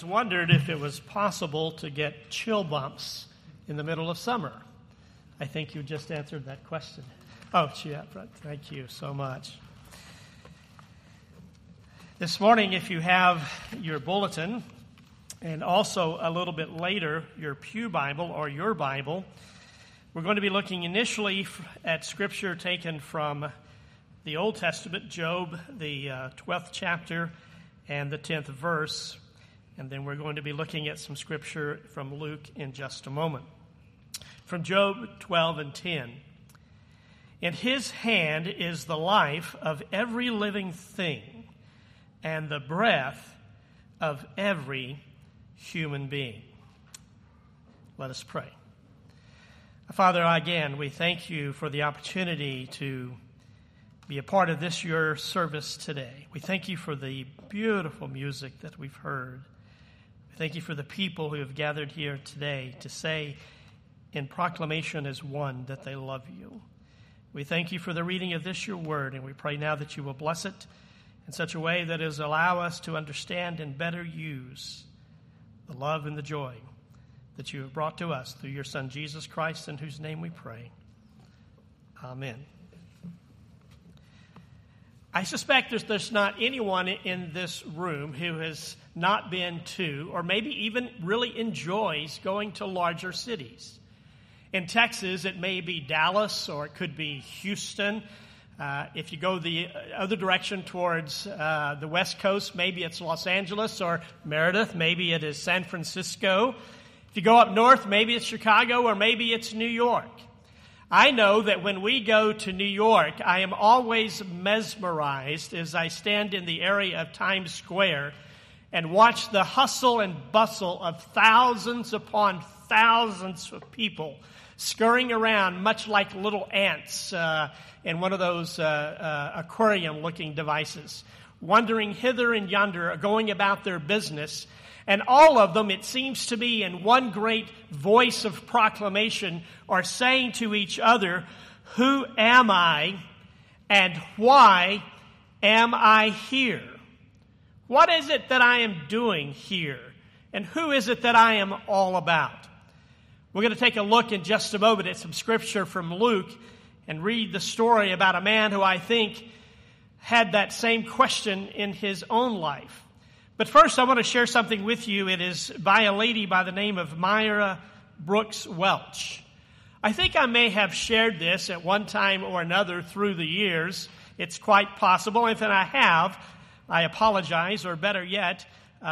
Wondered if it was possible to get chill bumps in the middle of summer. I think you just answered that question. Oh, yeah, thank you so much. This morning, if you have your bulletin, and also a little bit later, your Pew Bible or your Bible, we're going to be looking initially at Scripture taken from the Old Testament, Job, the 12th chapter and the 10th verse. And then we're going to be looking at some Scripture from Luke in just a moment. From Job 12 and 10. In his hand is the life of every living thing and the breath of every human being. Let us pray. Father, again, we thank you for the opportunity to be a part of this, your service today. We thank you for the beautiful music that we've heard. Thank you for the people who have gathered here today to say in proclamation as one that they love you. We thank you for the reading of this, your word, and we pray now that you will bless it in such a way that is allow us to understand and better use the love and the joy that you have brought to us through your Son, Jesus Christ, in whose name we pray. Amen. I suspect there's not anyone in this room who has not been to, or maybe even really enjoys going to larger cities. In Texas, it may be Dallas, or it could be Houston. If you go the other direction towards the West Coast, maybe it's Los Angeles or Meredith. Maybe it is San Francisco. If you go up north, maybe it's Chicago, or maybe it's New York. I know that when we go to New York, I am always mesmerized as I stand in the area of Times Square and watch the hustle and bustle of thousands upon thousands of people scurrying around much like little ants in one of those aquarium-looking devices, wandering hither and yonder, going about their business. And all of them, it seems to me, in one great voice of proclamation, are saying to each other, "Who am I, and why am I here? What is it that I am doing here? And who is it that I am all about?" We're going to take a look in just a moment at some Scripture from Luke and read the story about a man who I think had that same question in his own life. But first, I want to share something with you. It is by a lady by the name of Myra Brooks Welch. I think I may have shared this at one time or another through the years. It's quite possible. If I have, I apologize, or better yet,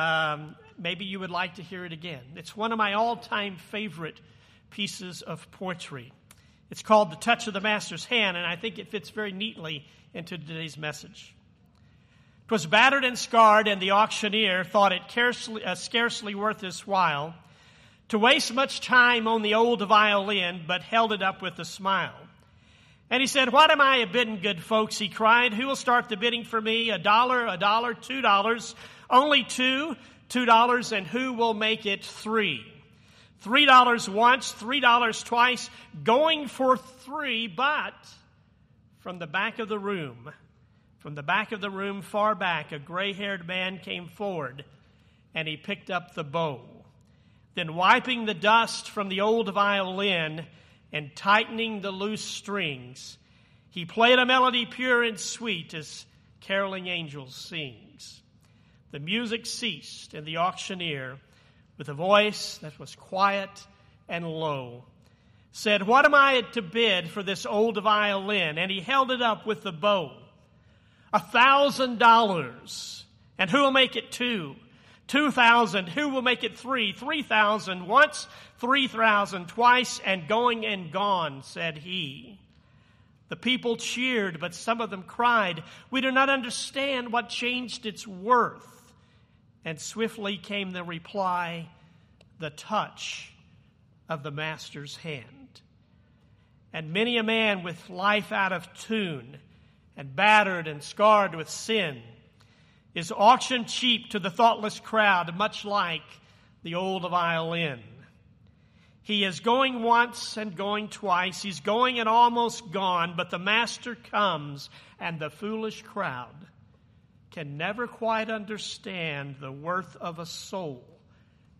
maybe you would like to hear it again. It's one of my all-time favorite pieces of poetry. It's called The Touch of the Master's Hand, and I think it fits very neatly into today's message. 'Twas battered and scarred, and the auctioneer thought it scarcely worth his while to waste much time on the old violin, but held it up with a smile. And he said, "What am I a bidding, good folks?" he cried. "Who will start the bidding for me? $1, $2, only $2, and who will make it $3? $3 once, $3 twice, going for $3, but from the back of the room, far back, a gray-haired man came forward, and he picked up the bow. Then wiping the dust from the old violin and tightening the loose strings, he played a melody pure and sweet as caroling angels sings. The music ceased, and the auctioneer, with a voice that was quiet and low, said, "What am I to bid for this old violin?" And he held it up with the bow. $1,000. And who will make it 2? 2,000. Who will make it 3? 3,000 once, 3,000 twice, and going and gone, said he. The people cheered, but some of them cried, "We do not understand what changed its worth." And swiftly came the reply, "The touch of the Master's hand." And many a man with life out of tune and battered and scarred with sin is auctioned cheap to the thoughtless crowd, much like the old violin. He is going once and going twice. He's going and almost gone, but the Master comes, and the foolish crowd can never quite understand the worth of a soul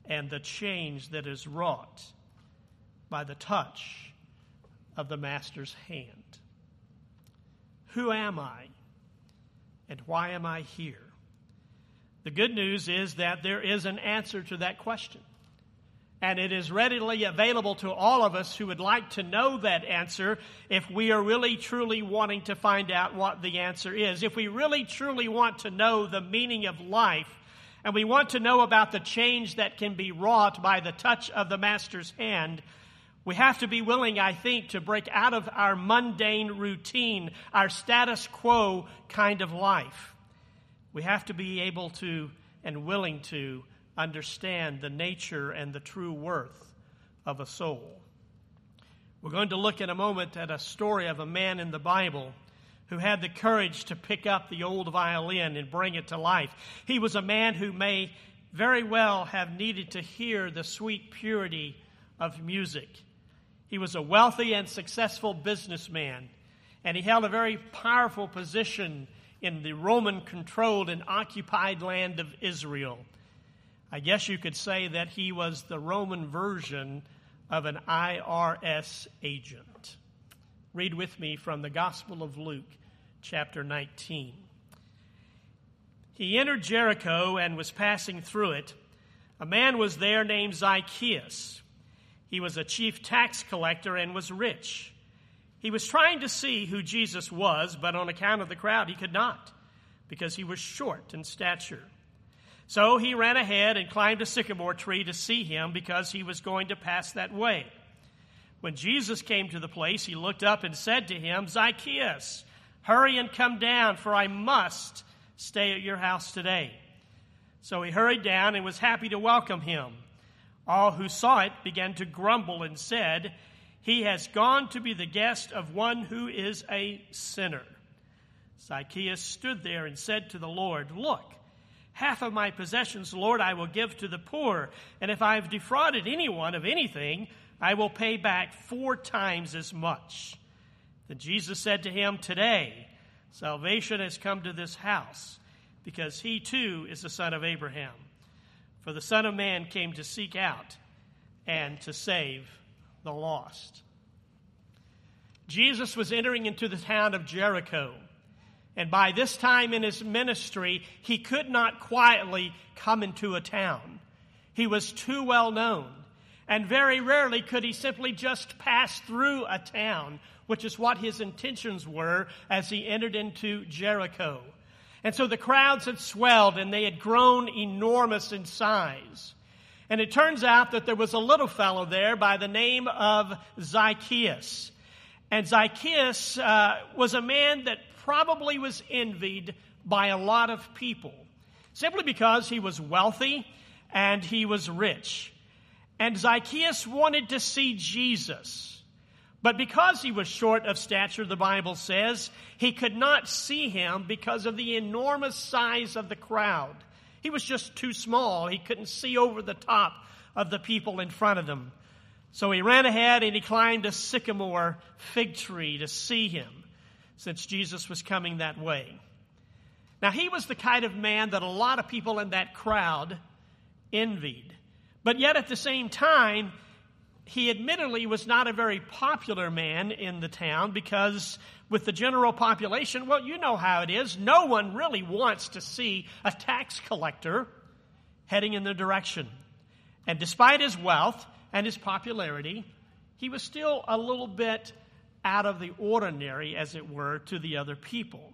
and the change that is wrought by the touch of the Master's hand. Who am I, and why am I here? The good news is that there is an answer to that question. And it is readily available to all of us who would like to know that answer if we are really truly wanting to find out what the answer is. If we really truly want to know the meaning of life, and we want to know about the change that can be wrought by the touch of the Master's hand, we have to be willing, I think, to break out of our mundane routine, our status quo kind of life. We have to be able to and willing to understand the nature and the true worth of a soul. We're going to look in a moment at a story of a man in the Bible who had the courage to pick up the old violin and bring it to life. He was a man who may very well have needed to hear the sweet purity of music. He was a wealthy and successful businessman, and he held a very powerful position in the Roman-controlled and occupied land of Israel. I guess you could say that he was the Roman version of an IRS agent. Read with me from the Gospel of Luke, chapter 19. He entered Jericho and was passing through it. A man was there named Zacchaeus. He was a chief tax collector and was rich. He was trying to see who Jesus was, but on account of the crowd he could not, because he was short in stature. So he ran ahead and climbed a sycamore tree to see him, because he was going to pass that way. When Jesus came to the place, he looked up and said to him, "Zacchaeus, hurry and come down, for I must stay at your house today." So he hurried down and was happy to welcome him. All who saw it began to grumble and said, "He has gone to be the guest of one who is a sinner." Zacchaeus stood there and said to the Lord, "Look, half of my possessions, Lord, I will give to the poor, and if I have defrauded anyone of anything, I will pay back 4 times as much." Then Jesus said to him, "Today salvation has come to this house, because he too is the son of Abraham. For the Son of Man came to seek out and to save the lost." Jesus was entering into the town of Jericho, and by this time in his ministry, he could not quietly come into a town. He was too well known, and very rarely could he simply just pass through a town, which is what his intentions were as he entered into Jericho. And so the crowds had swelled, and they had grown enormous in size. And it turns out that there was a little fellow there by the name of Zacchaeus. And Zacchaeus was a man that probably was envied by a lot of people, simply because he was wealthy and he was rich. And Zacchaeus wanted to see Jesus. But because he was short of stature, the Bible says, he could not see him because of the enormous size of the crowd. He was just too small. He couldn't see over the top of the people in front of him. So he ran ahead and he climbed a sycamore fig tree to see him, since Jesus was coming that way. Now, he was the kind of man that a lot of people in that crowd envied. But yet at the same time, he admittedly was not a very popular man in the town, because with the general population, well, you know how it is. No one really wants to see a tax collector heading in their direction. And despite his wealth and his popularity, he was still a little bit out of the ordinary, as it were, to the other people.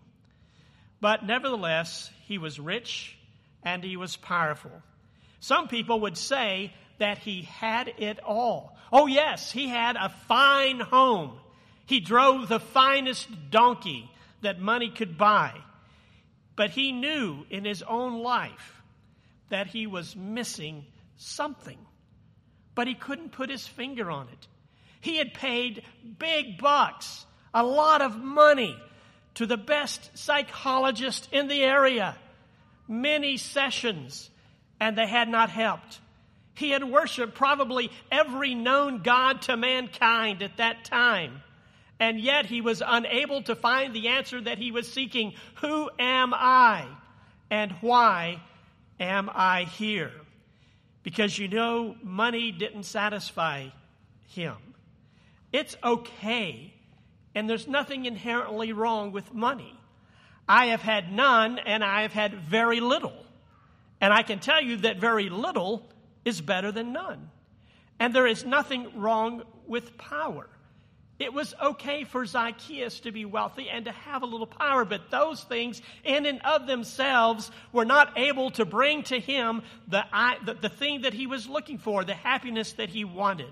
But nevertheless, he was rich and he was powerful. Some people would say that he had it all. Oh yes, he had a fine home. He drove the finest donkey that money could buy. But he knew in his own life that he was missing something. But he couldn't put his finger on it. He had paid big bucks, a lot of money, to the best psychologist in the area. Many sessions, and they had not helped. He had worshiped probably every known god to mankind at that time. And yet he was unable to find the answer that he was seeking. Who am I? And why am I here? because money didn't satisfy him. It's okay, and there's nothing inherently wrong with money. I have had none, and I have had very little. And I can tell you that very little is better than none. And there is nothing wrong with power. It was okay for Zacchaeus to be wealthy and to have a little power, but those things in and of themselves were not able to bring to him the thing that he was looking for, the happiness that he wanted.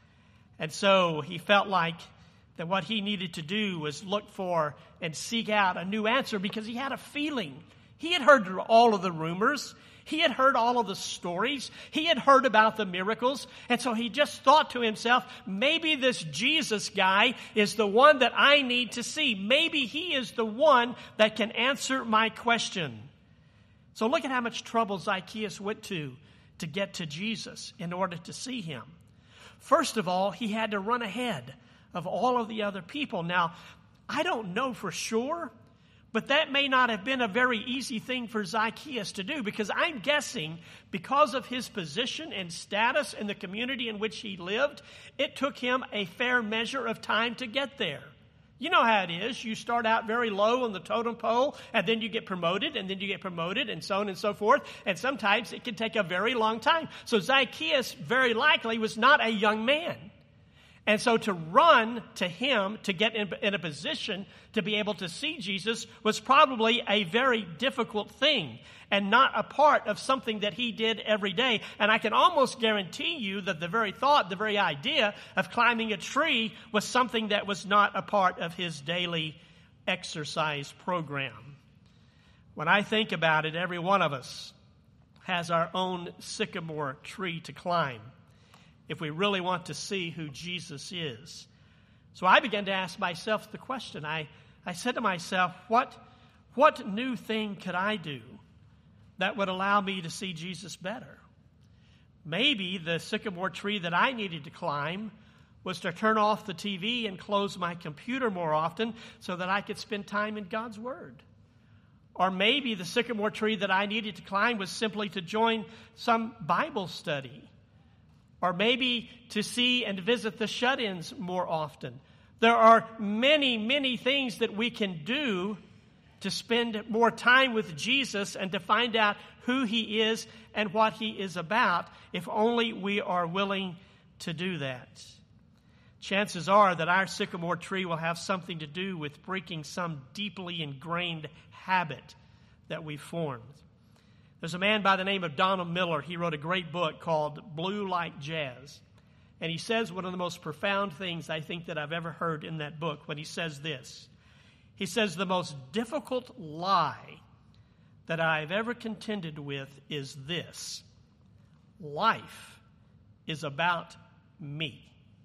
And so he felt like that what he needed to do was look for and seek out a new answer, because he had a feeling. He had heard all of the rumors. He had heard all of the stories. He had heard about the miracles. And so he just thought to himself, maybe this Jesus guy is the one that I need to see. Maybe he is the one that can answer my question. So look at how much trouble Zacchaeus went to get to Jesus in order to see him. First of all, he had to run ahead of all of the other people. Now, I don't know for sure, but that may not have been a very easy thing for Zacchaeus to do, because I'm guessing because of his position and status in the community in which he lived, it took him a fair measure of time to get there. You know how it is. You start out very low on the totem pole, and then you get promoted, and then you get promoted, and so on and so forth. And sometimes it can take a very long time. So Zacchaeus very likely was not a young man. And so to run to him, to get in a position to be able to see Jesus, was probably a very difficult thing and not a part of something that he did every day. And I can almost guarantee you that the very thought, the very idea of climbing a tree was something that was not a part of his daily exercise program. When I think about it, every one of us has our own sycamore tree to climb if we really want to see who Jesus is. So I began to ask myself the question. I said to myself, what new thing could I do that would allow me to see Jesus better? Maybe the sycamore tree that I needed to climb was to turn off the TV and close my computer more often so that I could spend time in God's Word. Or maybe the sycamore tree that I needed to climb was simply to join some Bible study. Or maybe to see and visit the shut-ins more often. There are many, many things that we can do to spend more time with Jesus and to find out who he is and what he is about, if only we are willing to do that. Chances are that our sycamore tree will have something to do with breaking some deeply ingrained habit that we formed. There's a man by the name of Donald Miller. He wrote a great book called Blue Like Jazz. And he says one of the most profound things I think that I've ever heard in that book when he says this. He says, the most difficult lie that I've ever contended with is this: life is about me.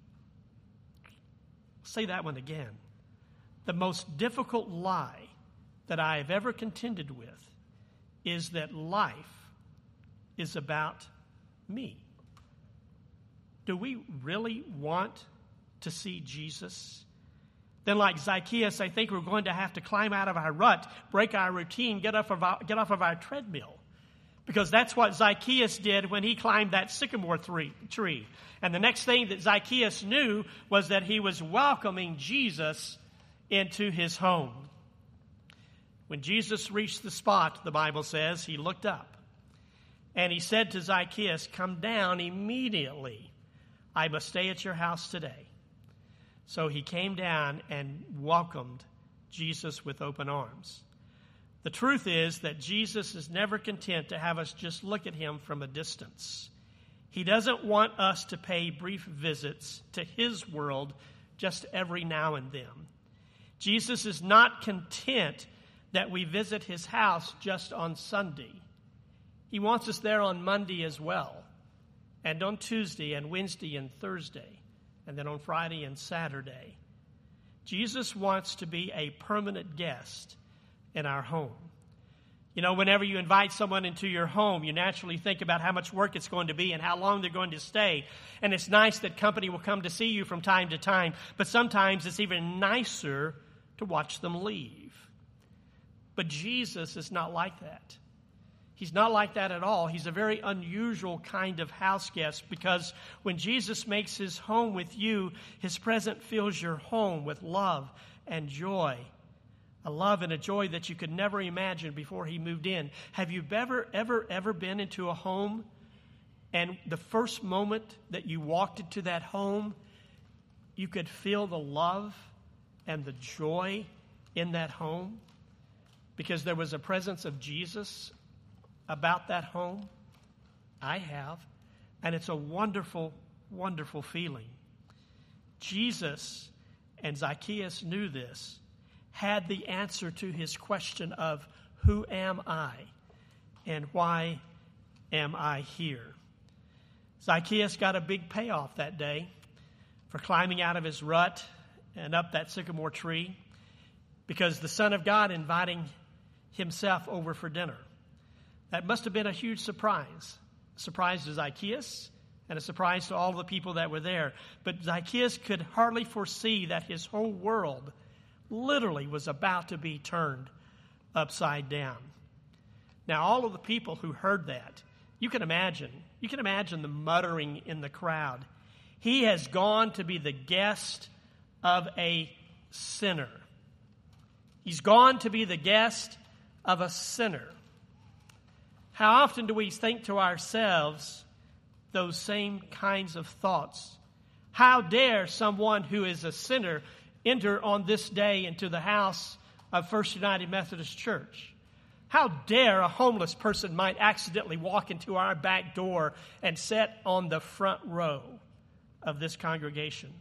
I'll say that one again. The most difficult lie that I have ever contended with is that life is about me. Do we really want to see Jesus? Then, like Zacchaeus, I think we're going to have to climb out of our rut, break our routine, get off of our treadmill. Because that's what Zacchaeus did when he climbed that sycamore tree. And the next thing that Zacchaeus knew was that he was welcoming Jesus into his home. When Jesus reached the spot, the Bible says, he looked up. And he said to Zacchaeus, "Come down immediately. I must stay at your house today." So he came down and welcomed Jesus with open arms. The truth is that Jesus is never content to have us just look at him from a distance. He doesn't want us to pay brief visits to his world just every now and then. Jesus is not content that we visit his house just on Sunday. He wants us there on Monday as well, and on Tuesday and Wednesday and Thursday, and then on Friday and Saturday. Jesus wants to be a permanent guest in our home. You know, whenever you invite someone into your home, you naturally think about how much work it's going to be and how long they're going to stay. And it's nice that company will come to see you from time to time, but sometimes it's even nicer to watch them leave. But Jesus is not like that. He's not like that at all. He's a very unusual kind of house guest, because when Jesus makes his home with you, his presence fills your home with love and joy. A love and a joy that you could never imagine before he moved in. Have you ever been into a home, and the first moment that you walked into that home, you could feel the love and the joy in that home because there was a presence of Jesus about that home? I have. And it's a wonderful, wonderful feeling. Jesus, and Zacchaeus knew this, had the answer to his question of, who am I and why am I here? Zacchaeus got a big payoff that day for climbing out of his rut and up that sycamore tree, because the Son of God inviting himself over for dinner. That must have been a huge surprise. A surprise to Zacchaeus and a surprise to all the people that were there. But Zacchaeus could hardly foresee that his whole world literally was about to be turned upside down. Now, all of the people who heard that, you can imagine the muttering in the crowd. He has gone to be the guest of a sinner. He's gone to be the guest of a sinner. How often do we think to ourselves those same kinds of thoughts? How dare someone who is a sinner enter on this day into the house of First United Methodist Church? How dare a homeless person might accidentally walk into our back door and sit on the front row of this congregation?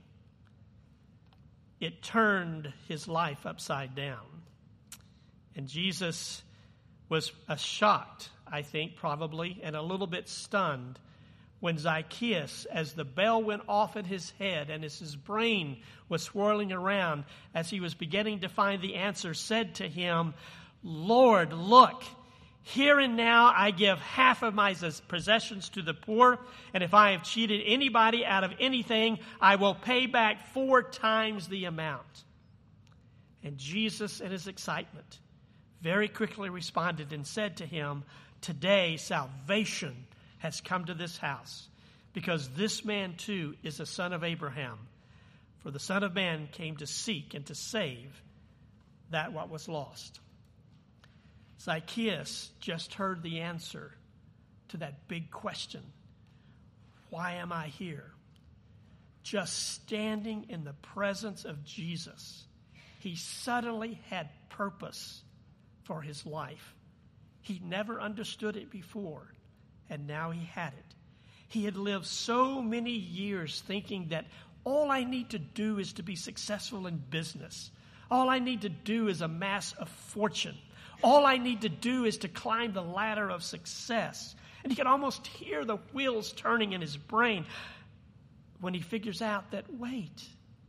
It turned his life upside down. And Jesus was shocked, I think, probably, and a little bit stunned when Zacchaeus, as the bell went off in his head and as his brain was swirling around, as he was beginning to find the answer, said to him, "Lord, look, here and now I give half of my possessions to the poor, and if I have cheated anybody out of anything, I will pay back 4 times the amount." And Jesus, in his excitement, very quickly responded and said to him, "Today salvation has come to this house, because this man too is a son of Abraham. For the Son of Man came to seek and to save that what was lost." Zacchaeus just heard the answer to that big question, why am I here? Just standing in the presence of Jesus, he suddenly had purpose for his life. He never understood it before, and now he had it. He had lived so many years thinking that all I need to do is to be successful in business. All I need to do is amass a fortune. All I need to do is to climb the ladder of success. And he could almost hear the wheels turning in his brain when he figures out that, wait,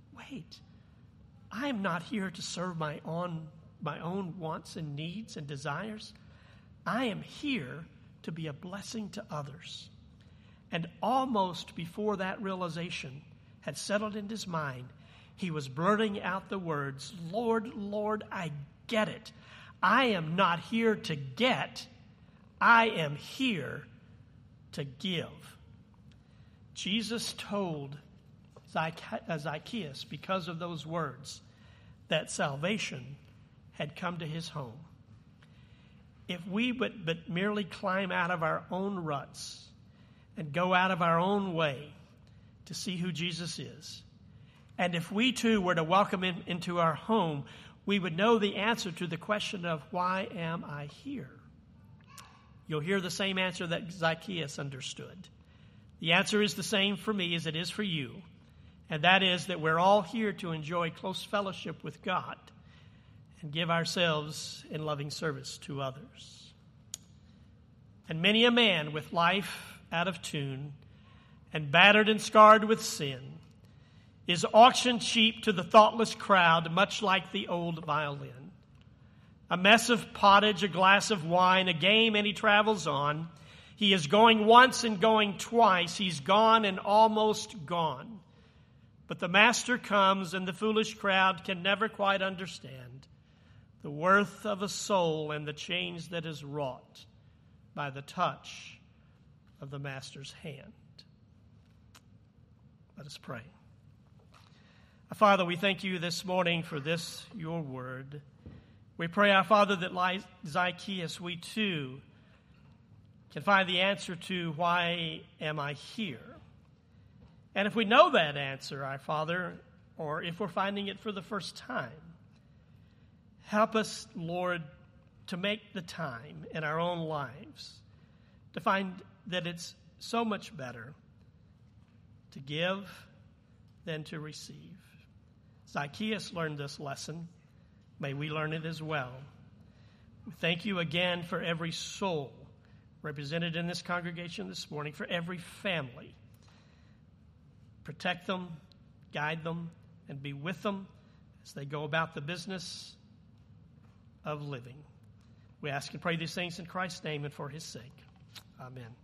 I'm not here to serve my own wants and needs and desires. I am here to be a blessing to others. And almost before that realization had settled in his mind, he was blurting out the words, "Lord, Lord, I get it. I am not here to get. I am here to give." Jesus told Zacchaeus, because of those words, that salvation had come to his home. If we but merely climb out of our own ruts and go out of our own way to see who Jesus is, and if we too were to welcome him into our home, we would know the answer to the question of, why am I here? You'll hear the same answer that Zacchaeus understood. The answer is the same for me as it is for you, and that is that we're all here to enjoy close fellowship with God and give ourselves in loving service to others. And many a man with life out of tune and battered and scarred with sin is auctioned cheap to the thoughtless crowd, much like the old violin. A mess of pottage, a glass of wine, a game, and he travels on. He is going once and going twice. He's gone and almost gone. But the master comes, and the foolish crowd can never quite understand the worth of a soul and the change that is wrought by the touch of the Master's hand. Let us pray. Our Father, we thank you this morning for this, your word. We pray, our Father, that like Zacchaeus, we too can find the answer to why am I here? And if we know that answer, our Father, or if we're finding it for the first time, help us, Lord, to make the time in our own lives to find that it's so much better to give than to receive. Zacchaeus learned this lesson. May we learn it as well. We thank you again for every soul represented in this congregation this morning, for every family. Protect them, guide them, and be with them as they go about the business of living. We ask and pray these things in Christ's name and for his sake. Amen.